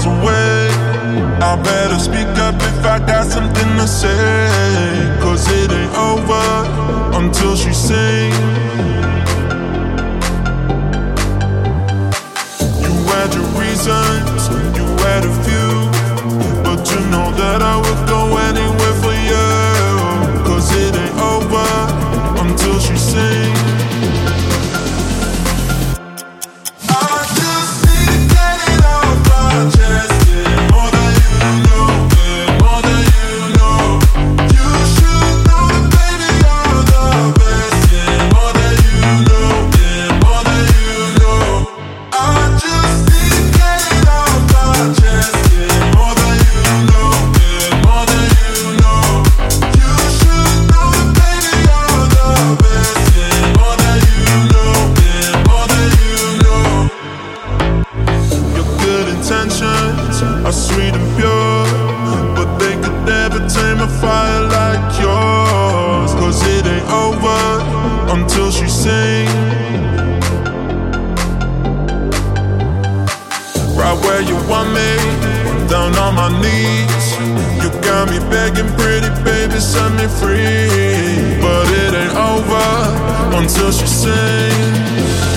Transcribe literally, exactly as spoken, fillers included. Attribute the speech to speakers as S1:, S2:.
S1: away. I better speak up if I got something to say, 'cause it ain't over until she sings. You had your reasons, you had a few, but you know that I would go anywhere for you, 'cause it ain't over until she sings. Are sweet and pure, but they could never tame a fire like yours, 'cause it ain't over until she sings. Right where you want me, down on my knees. You got me begging, pretty baby, set me free, but it ain't over until she sings.